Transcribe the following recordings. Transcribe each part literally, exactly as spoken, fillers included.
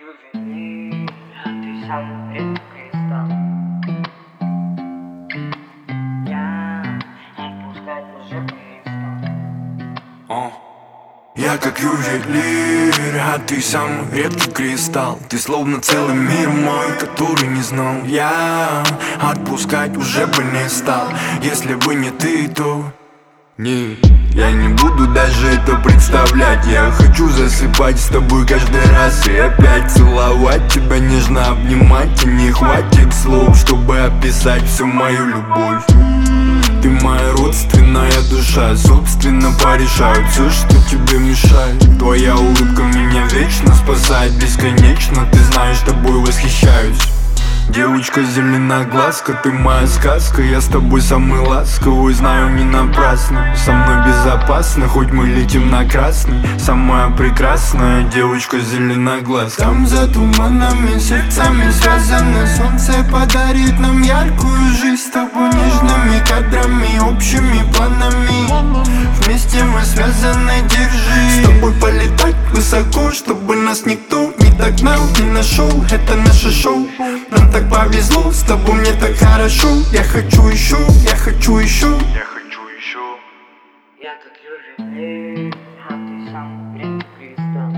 ювелир, а ты самый редкий кристалл. Я отпускать уже перестал. Я как ювелир, а ты самый редкий кристалл. Ты словно целый мир мой, который не знал. Я отпускать уже бы не стал. Если бы не ты, то... Не, я не буду даже это представлять. Я хочу засыпать с тобой каждый раз и опять целовать тебя, нежно обнимать. И не хватит слов, чтобы описать всю мою любовь. Ты моя родственная душа, собственно порешаю все, что тебе мешает. Твоя улыбка меня вечно спасает, бесконечно, ты знаешь, тобой восхищаюсь. Девочка зеленоглазка, ты моя сказка. Я с тобой самый ласковый, знаю, не напрасно. Со мной безопасно, хоть мы летим на красный. Самая прекрасная девочка зеленоглазка. Там за туманами, сердцами связано. Солнце подарит нам яркую жизнь с тобой, нежными кадрами, общими планами. Вместе мы связаны, держи. С тобой полетать высоко, чтобы нас никто не догнал, не нашел. Это наше шоу, нам так повезло, с тобой мне так хорошо. Я хочу еще, я хочу еще, я хочу еще. Я как ювелир, а ты самый редкий кристалл.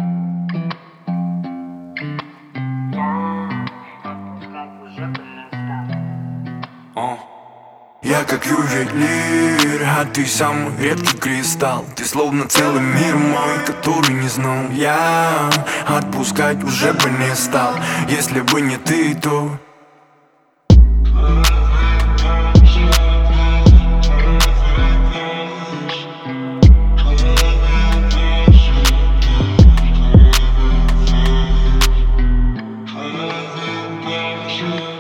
Я отпускать уже перестал. Я как ювелир, а ты самый редкий кристалл. Ты словно целый мир мой, который не знал. Я отпускать уже бы не стал. Если бы не ты, то... Thank you.